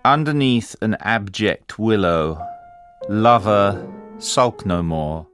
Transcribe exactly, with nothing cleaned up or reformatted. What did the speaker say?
Underneath an abject willow, lover, sulk no more.